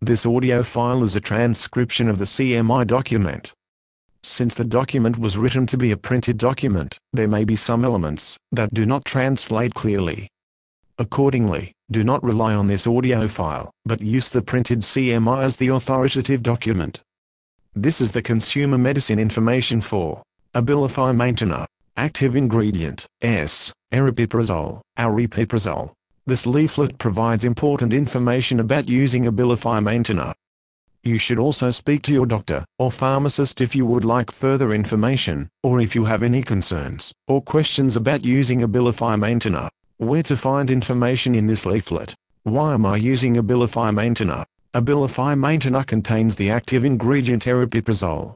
This audio file is a transcription of the CMI document. Since the document was written to be a printed document, there may be some elements that do not translate clearly. Accordingly, do not rely on this audio file, but use the printed CMI as the authoritative document. This is the consumer medicine information for Abilify Maintena. Active ingredient, S, aripiprazole, aripiprazole. This leaflet provides important information about using Abilify Maintena. You should also speak to your doctor or pharmacist if you would like further information, or if you have any concerns or questions about using Abilify Maintena. Where to find information in this leaflet? Why am I using Abilify Maintena? Abilify Maintena contains the active ingredient aripiprazole.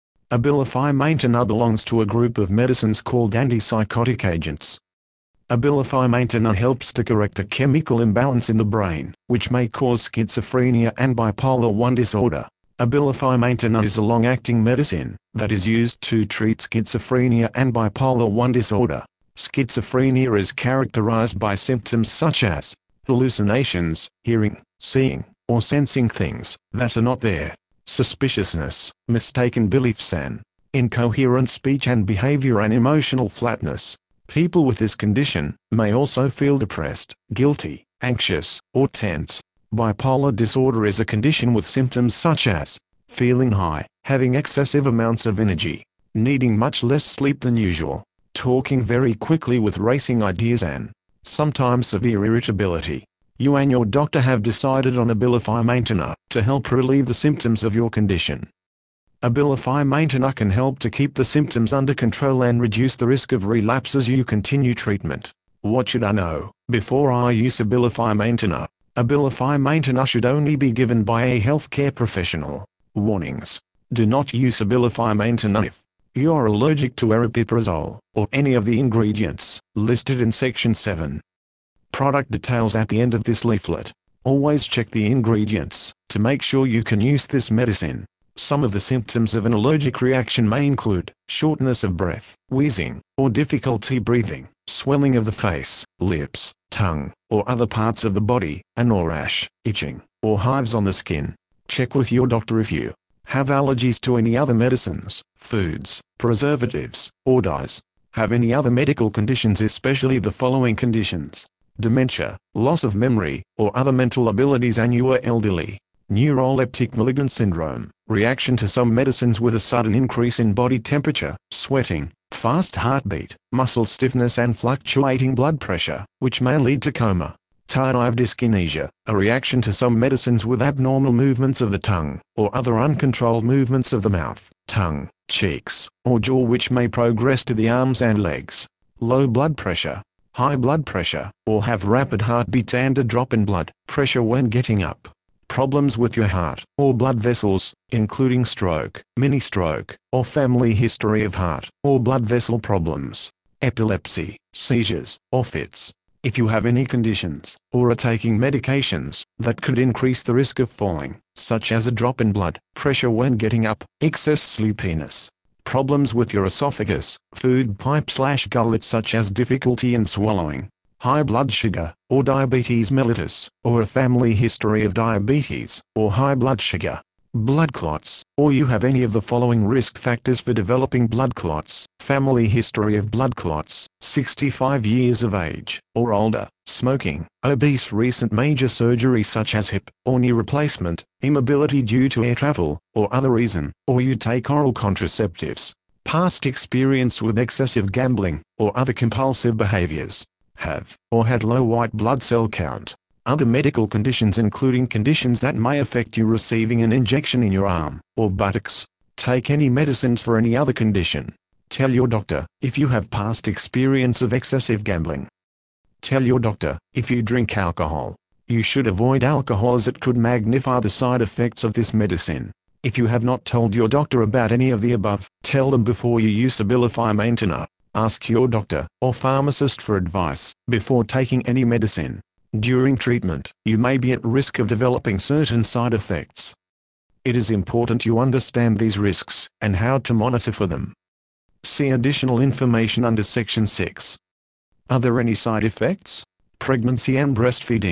Abilify Maintena belongs to a group of medicines called antipsychotic agents. Abilify Maintena helps to correct a chemical imbalance in the brain, which may cause schizophrenia and bipolar I disorder. Abilify Maintena is a long-acting medicine that is used to treat schizophrenia and bipolar I disorder. Schizophrenia is characterized by symptoms such as hallucinations, hearing, seeing, or sensing things that are not there, suspiciousness, mistaken beliefs and incoherent speech and behavior and emotional flatness. People with this condition may also feel depressed, guilty, anxious, or tense. Bipolar disorder is a condition with symptoms such as feeling high, having excessive amounts of energy, needing much less sleep than usual, talking very quickly with racing ideas and sometimes severe irritability. You and your doctor have decided on Abilify Maintena to help relieve the symptoms of your condition. Abilify Maintena can help to keep the symptoms under control and reduce the risk of relapse as you continue treatment. What should I know before I use Abilify Maintena? Abilify Maintena should only be given by a healthcare professional. Warnings: do not use Abilify Maintena if you are allergic to aripiprazole or any of the ingredients listed in Section 7. Product details at the end of this leaflet. Always check the ingredients to make sure you can use this medicine. Some of the symptoms of an allergic reaction may include shortness of breath, wheezing, or difficulty breathing, swelling of the face, lips, tongue, or other parts of the body, or rash, itching, or hives on the skin. Check with your doctor if you have allergies to any other medicines, foods, preservatives, or dyes. Have any other medical conditions, especially the following conditions: dementia, loss of memory, or other mental abilities, and you are elderly. Neuroleptic malignant syndrome, reaction to some medicines with a sudden increase in body temperature, sweating, fast heartbeat, muscle stiffness and fluctuating blood pressure, which may lead to coma. Tardive dyskinesia, a reaction to some medicines with abnormal movements of the tongue, or other uncontrolled movements of the mouth, tongue, cheeks, or jaw, which may progress to the arms and legs. Low blood pressure, high blood pressure, or have rapid heartbeat and a drop in blood pressure when getting up. Problems with your heart or blood vessels, including stroke, mini-stroke, or family history of heart or blood vessel problems. Epilepsy, seizures, or fits. If you have any conditions, or are taking medications that could increase the risk of falling, such as a drop in blood pressure when getting up, excess sleepiness. Problems with your esophagus, food pipe/gullet, such as difficulty in swallowing, high blood sugar, or diabetes mellitus, or a family history of diabetes, or high blood sugar. Blood clots, or you have any of the following risk factors for developing blood clots: family history of blood clots, 65 years of age, or older, smoking, obese, recent major surgery such as hip or knee replacement, immobility due to air travel, or other reason, or you take oral contraceptives. Past experience with excessive gambling, or other compulsive behaviors. Have, or had low white blood cell count. Other medical conditions, including conditions that may affect you receiving an injection in your arm or buttocks. Take any medicines for any other condition. Tell your doctor if you have past experience of excessive gambling. Tell your doctor if you drink alcohol. You should avoid alcohol as it could magnify the side effects of this medicine. If you have not told your doctor about any of the above, tell them before you use Abilify Maintena. Ask your doctor or pharmacist for advice before taking any medicine. During treatment, you may be at risk of developing certain side effects. It is important you understand these risks and how to monitor for them. See additional information under Section 6. Are there any side effects? Pregnancy and breastfeeding.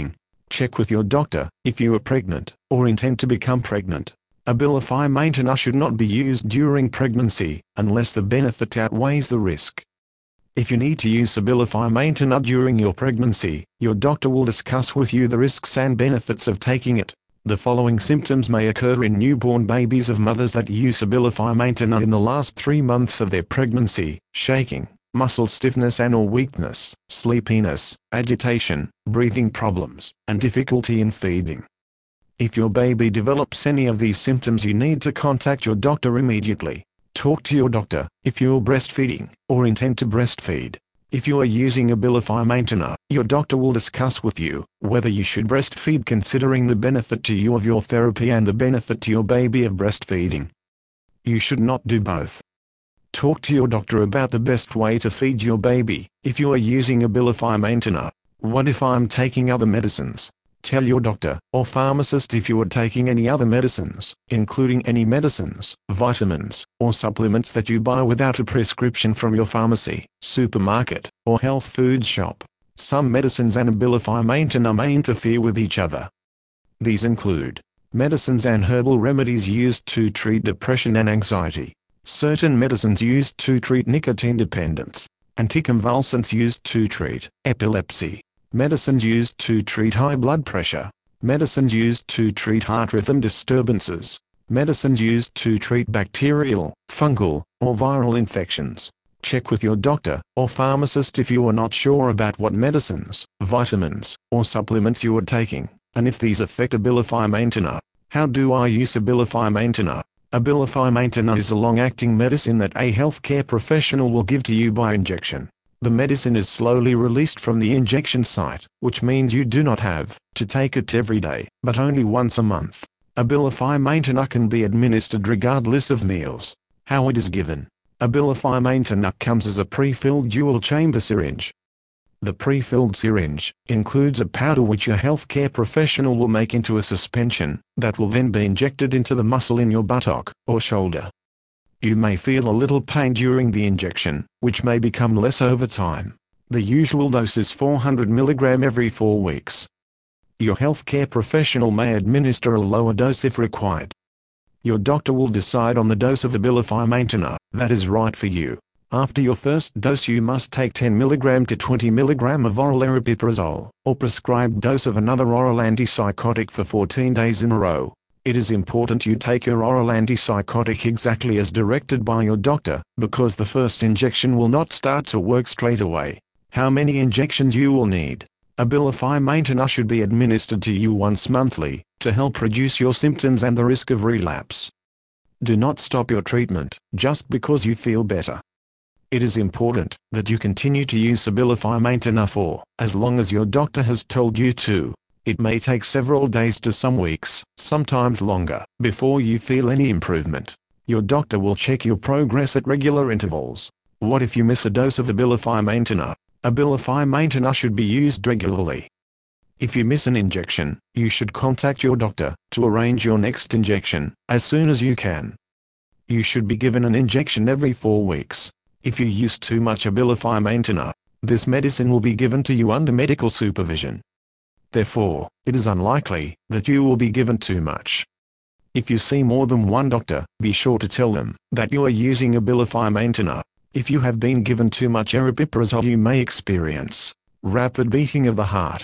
Check with your doctor if you are pregnant or intend to become pregnant. Abilify Maintena should not be used during pregnancy unless the benefit outweighs the risk. If you need to use Abilify Maintena during your pregnancy, your doctor will discuss with you the risks and benefits of taking it. The following symptoms may occur in newborn babies of mothers that use Abilify Maintena in the last 3 months of their pregnancy: shaking, muscle stiffness and/or weakness, sleepiness, agitation, breathing problems, and difficulty in feeding. If your baby develops any of these symptoms, you need to contact your doctor immediately. Talk to your doctor if you're breastfeeding or intend to breastfeed. If you are using Abilify Maintena, your doctor will discuss with you whether you should breastfeed, considering the benefit to you of your therapy and the benefit to your baby of breastfeeding. You should not do both. Talk to your doctor about the best way to feed your baby. If you are using Abilify Maintena, what if I'm taking other medicines? Tell your doctor or pharmacist if you are taking any other medicines, including any medicines, vitamins, or supplements that you buy without a prescription from your pharmacy, supermarket, or health food shop. Some medicines and Abilify Maintena may interfere with each other. These include medicines and herbal remedies used to treat depression and anxiety, certain medicines used to treat nicotine dependence, anticonvulsants used to treat epilepsy, medicines used to treat high blood pressure, medicines used to treat heart rhythm disturbances, medicines used to treat bacterial, fungal, or viral infections. Check with your doctor or pharmacist if you are not sure about what medicines, vitamins, or supplements you are taking, and if these affect Abilify Maintena. How do I use Abilify Maintena? Abilify Maintena is a long-acting medicine that a healthcare professional will give to you by injection. The medicine is slowly released from the injection site, which means you do not have to take it every day, but only once a month. Abilify Maintena can be administered regardless of meals. How it is given. Abilify Maintena comes as a pre-filled dual-chamber syringe. The pre-filled syringe includes a powder which your healthcare professional will make into a suspension that will then be injected into the muscle in your buttock or shoulder. You may feel a little pain during the injection, which may become less over time. The usual dose is 400 mg every 4 weeks. Your healthcare professional may administer a lower dose if required. Your doctor will decide on the dose of Abilify Maintena that is right for you. After your first dose, you must take 10 mg to 20 mg of oral aripiprazole, or prescribed dose of another oral antipsychotic for 14 days in a row. It is important you take your oral antipsychotic exactly as directed by your doctor, because the first injection will not start to work straight away. How many injections you will need? Abilify Maintena should be administered to you once monthly, to help reduce your symptoms and the risk of relapse. Do not stop your treatment just because you feel better. It is important that you continue to use Abilify Maintena for as long as your doctor has told you to. It may take several days to some weeks, sometimes longer, before you feel any improvement. Your doctor will check your progress at regular intervals. What if you miss a dose of Abilify Maintena? Abilify Maintena should be used regularly. If you miss an injection, you should contact your doctor to arrange your next injection as soon as you can. You should be given an injection every 4 weeks. If you use too much Abilify Maintena, this medicine will be given to you under medical supervision. Therefore, it is unlikely that you will be given too much. If you see more than one doctor, be sure to tell them that you are using Abilify Maintena. If you have been given too much aripiprazole, you may experience rapid beating of the heart,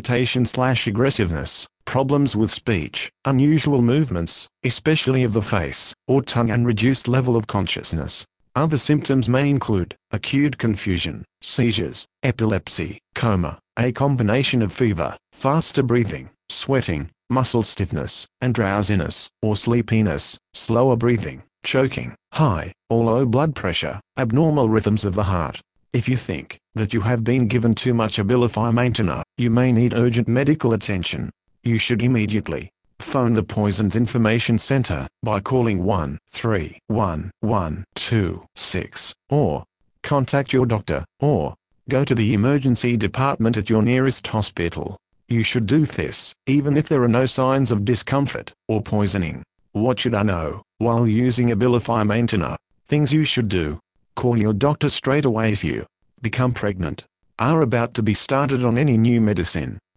agitation/aggressiveness, problems with speech, unusual movements, especially of the face or tongue, and reduced level of consciousness. Other symptoms may include acute confusion, seizures, epilepsy, coma, a combination of fever, faster breathing, sweating, muscle stiffness, and drowsiness, or sleepiness, slower breathing, choking, high or low blood pressure, abnormal rhythms of the heart. If you think that you have been given too much Abilify Maintena, you may need urgent medical attention. You should immediately phone the Poisons Information Center by calling 1-311-126, or contact your doctor, or go to the emergency department at your nearest hospital. You should do this even if there are no signs of discomfort or poisoning. What should I know while using Abilify Maintena? Things you should do. Call your doctor straight away if you become pregnant, are about to be started on any new medicine,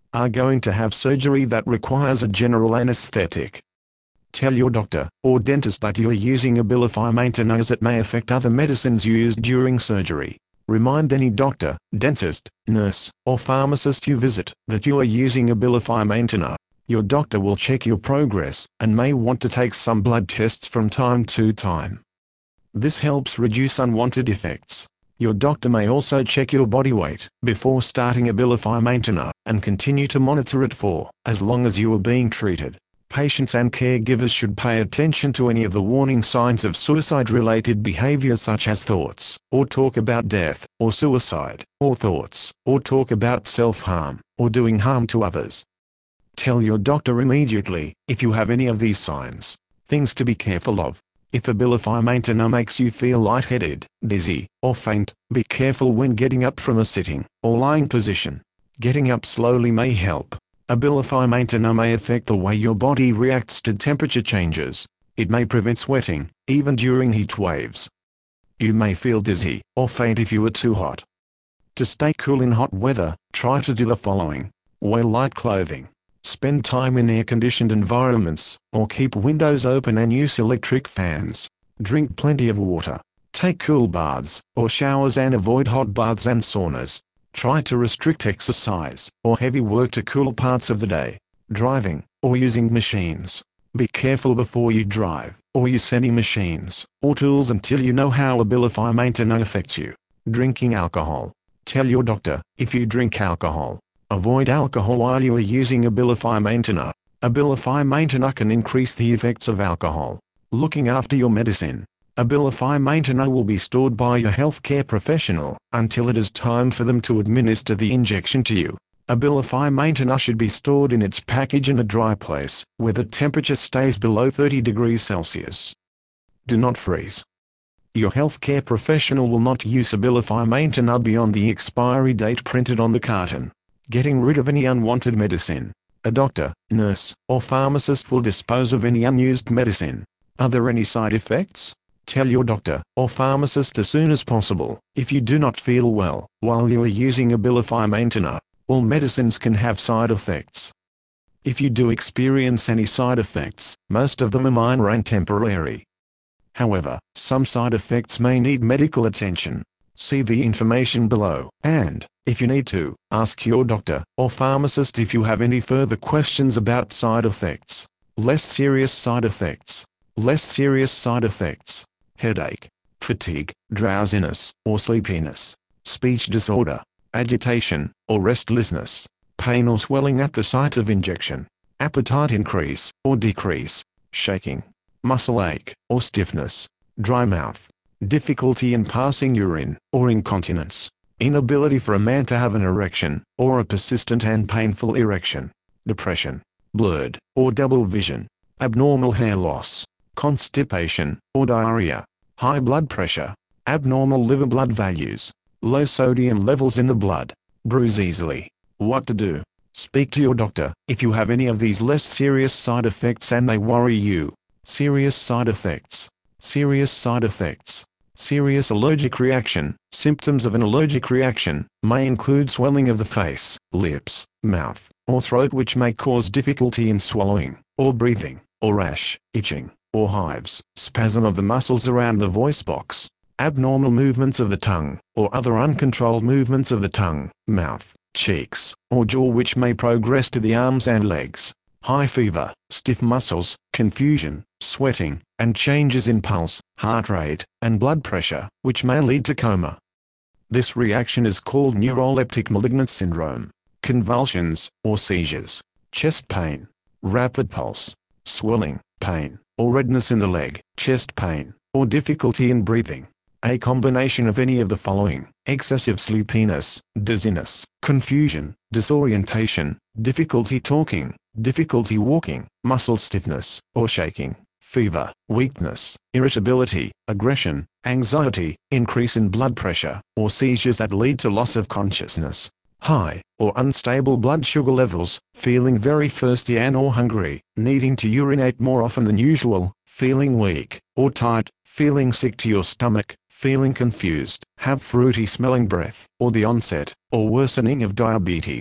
Are going to have surgery that requires a general anesthetic. Tell your doctor or dentist that you are using Abilify Maintain as it may affect other medicines used during surgery. Remind any doctor, dentist, nurse, or pharmacist you visit that you are using Abilify Maintain. Your doctor will check your progress and may want to take some blood tests from time to time. This helps reduce unwanted effects. Your doctor may also check your body weight before starting Abilify Maintain and continue to monitor it for as long as you are being treated. Patients and caregivers should pay attention to any of the warning signs of suicide-related behavior such as thoughts or talk about death or suicide, or thoughts or talk about self-harm or doing harm to others. Tell your doctor immediately if you have any of these signs. Things to be careful of. If Abilify Maintain makes you feel lightheaded, dizzy, or faint, be careful when getting up from a sitting or lying position. Getting up slowly may help. Abilify Maintain may affect the way your body reacts to temperature changes. It may prevent sweating, even during heat waves. You may feel dizzy or faint if you are too hot. To stay cool in hot weather, try to do the following. Wear light clothing. Spend time in air-conditioned environments, or keep windows open and use electric fans. Drink plenty of water. Take cool baths or showers and avoid hot baths and saunas. Try to restrict exercise or heavy work to cool parts of the day. Driving or using machines. Be careful before you drive or use any machines or tools until you know how Abilify Maintain affects you. Drinking alcohol. Tell your doctor if you drink alcohol. Avoid alcohol while you are using Abilify Maintain. Abilify Maintain can increase the effects of alcohol. Looking after your medicine. Abilify Maintain will be stored by your healthcare professional until it is time for them to administer the injection to you. Abilify Maintain should be stored in its package in a dry place where the temperature stays below 30 degrees Celsius. Do not freeze. Your healthcare professional will not use Abilify Maintain beyond the expiry date printed on the carton. Getting rid of any unwanted medicine. A doctor, nurse, or pharmacist will dispose of any unused medicine. Are there any side effects? Tell your doctor or pharmacist as soon as possible if you do not feel well while you are using Abilify Maintain. All medicines can have side effects. If you do experience any side effects, most of them are minor and temporary. However, some side effects may need medical attention. See the information below, and, if you need to, ask your doctor or pharmacist if you have any further questions about side effects. Less serious side effects. Less serious side effects. Headache, fatigue, drowsiness or sleepiness, speech disorder, agitation or restlessness, pain or swelling at the site of injection, appetite increase or decrease, shaking, muscle ache or stiffness, dry mouth, difficulty in passing urine or incontinence, inability for a man to have an erection or a persistent and painful erection, depression, blurred or double vision, abnormal hair loss, constipation or diarrhea, high blood pressure, abnormal liver blood values, low sodium levels in the blood, bruise easily. What to do? Speak to your doctor if you have any of these less serious side effects and they worry you. Serious side effects. Serious side effects. Serious allergic reaction. Symptoms of an allergic reaction may include swelling of the face, lips, mouth, or throat which may cause difficulty in swallowing, or breathing, or rash, itching, or hives, spasm of the muscles around the voice box, abnormal movements of the tongue, or other uncontrolled movements of the tongue, mouth, cheeks, or jaw which may progress to the arms and legs, high fever, stiff muscles, confusion, sweating, and changes in pulse, heart rate, and blood pressure, which may lead to coma. This reaction is called neuroleptic malignant syndrome, convulsions, or seizures, chest pain, rapid pulse, swelling, pain, or redness in the leg, chest pain, or difficulty in breathing. A combination of any of the following: excessive sleepiness, dizziness, confusion, disorientation, difficulty talking, difficulty walking, muscle stiffness, or shaking, fever, weakness, irritability, aggression, anxiety, increase in blood pressure, or seizures that lead to loss of consciousness, high or unstable blood sugar levels, feeling very thirsty and or hungry, needing to urinate more often than usual, feeling weak or tight, feeling sick to your stomach, feeling confused, have fruity smelling breath, or the onset or worsening of diabetes.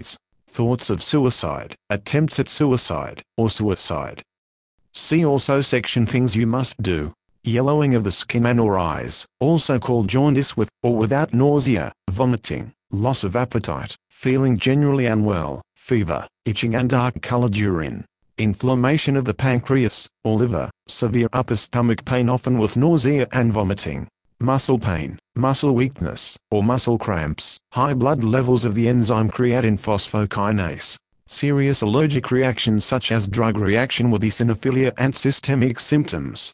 thoughts of suicide, attempts at suicide, or suicide. See also section things you must do. Yellowing of the skin and or eyes, also called jaundice with or without nausea, vomiting, loss of appetite, feeling generally unwell, fever, itching and dark-colored urine. Inflammation of the pancreas, or liver, severe upper stomach pain often with nausea and vomiting. Muscle pain, muscle weakness, or muscle cramps, high blood levels of the enzyme creatine phosphokinase. Serious allergic reactions such as drug reaction with eosinophilia and systemic symptoms.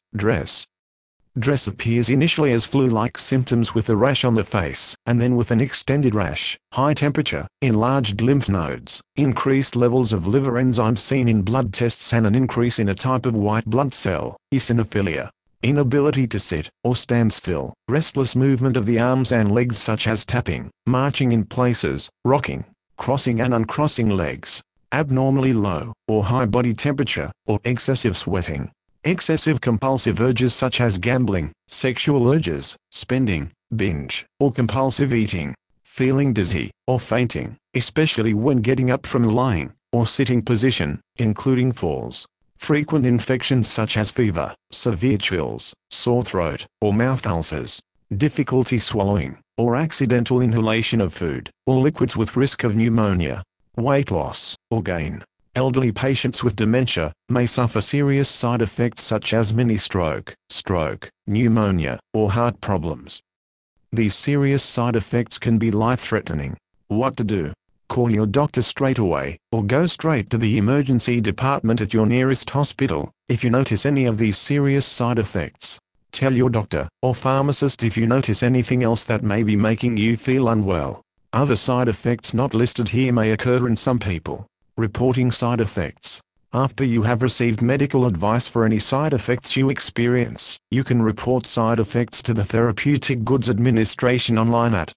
Dress appears initially as flu-like symptoms with a rash on the face, and then with an extended rash, high temperature, enlarged lymph nodes, increased levels of liver enzymes seen in blood tests and an increase in a type of white blood cell, eosinophilia. Inability to sit or stand still, restless movement of the arms and legs such as tapping, marching in places, rocking, crossing and uncrossing legs, abnormally low or high body temperature, or excessive sweating. Excessive compulsive urges such as gambling, sexual urges, spending, binge, or compulsive eating. Feeling dizzy, or fainting, especially when getting up from lying, or sitting position, including falls. Frequent infections such as fever, severe chills, sore throat, or mouth ulcers. Difficulty swallowing, or accidental inhalation of food, or liquids with risk of pneumonia. Weight loss, or gain. Elderly patients with dementia may suffer serious side effects such as mini-stroke, pneumonia, or heart problems. These serious side effects can be life-threatening. What to do? Call your doctor straight away, or go straight to the emergency department at your nearest hospital, if you notice any of these serious side effects. Tell your doctor, or pharmacist if you notice anything else that may be making you feel unwell. Other side effects not listed here may occur in some people. Reporting side effects. After you have received medical advice for any side effects you experience, you can report side effects to the Therapeutic Goods Administration online at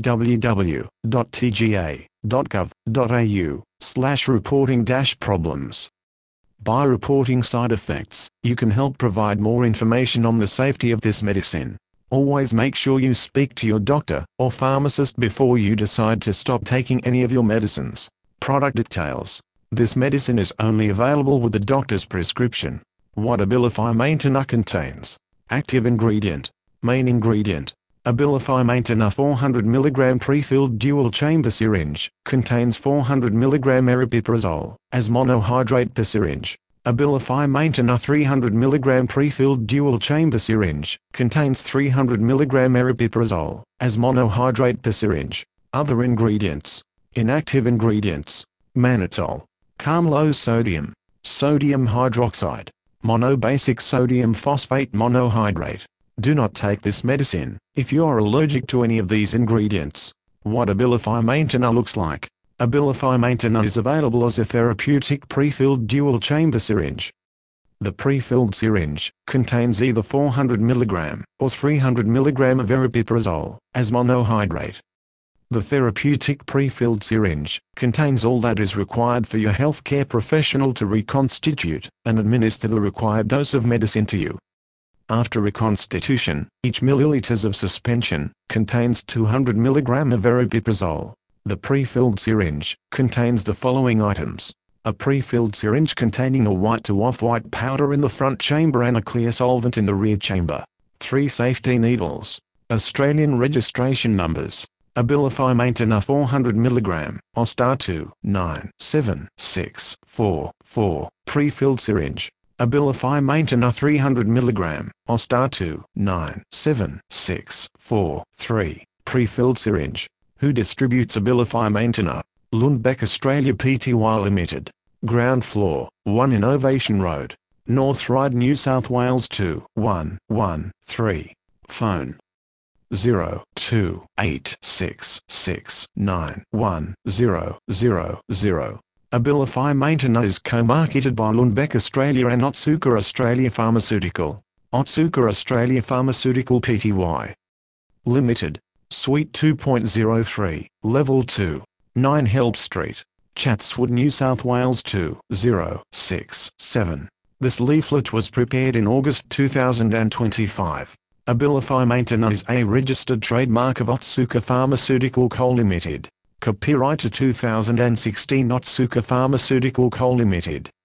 www.tga.gov.au/reporting-problems. By reporting side effects, you can help provide more information on the safety of this medicine. Always make sure you speak to your doctor or pharmacist before you decide to stop taking any of your medicines. Product details. This medicine is only available with the doctor's prescription. What Abilify Maintena contains. Active ingredient. Main ingredient. Abilify Maintena 400 mg pre-filled dual chamber syringe, contains 400 mg aripiprazole, as monohydrate per syringe. Abilify Maintena 300 mg pre-filled dual chamber syringe, contains 300 mg aripiprazole, as monohydrate per syringe. Other ingredients. Inactive ingredients. Mannitol. Calm low sodium. Sodium hydroxide. Monobasic sodium phosphate monohydrate. Do not take this medicine if you are allergic to any of these ingredients. What Abilify Maintena looks like. Abilify Maintena is available as a therapeutic pre-filled dual chamber syringe. The pre-filled syringe contains either 400 mg or 300 mg of aripiprazole, as monohydrate. The therapeutic pre-filled syringe contains all that is required for your healthcare professional to reconstitute and administer the required dose of medicine to you. After reconstitution, each milliliters of suspension contains 200 mg of aripiprazole. The pre-filled syringe contains the following items. A pre-filled syringe containing a white to off-white powder in the front chamber and a clear solvent in the rear chamber. 3 safety needles. Australian registration numbers. Abilify Maintena 400 mg, OSTAR 297644, pre-filled syringe. Abilify Maintena 300 mg, OSTAR 297643, pre-filled syringe. Who distributes Abilify Maintena? Lundbeck Australia Pty Limited. Ground floor, 1 Innovation Road, North Ryde, New South Wales 2113. Phone 0286691000. Abilify Maintena is co-marketed by Lundbeck Australia and Otsuka Australia Pharmaceutical. Otsuka Australia Pharmaceutical Pty Limited. Suite 2.03, Level 2, 9 Help Street, Chatswood, New South Wales 2067. This leaflet was prepared in August 2025. Abilify Maintena is a registered trademark of Otsuka Pharmaceutical Co. Limited. Copyright 2016 Otsuka Pharmaceutical Co Limited.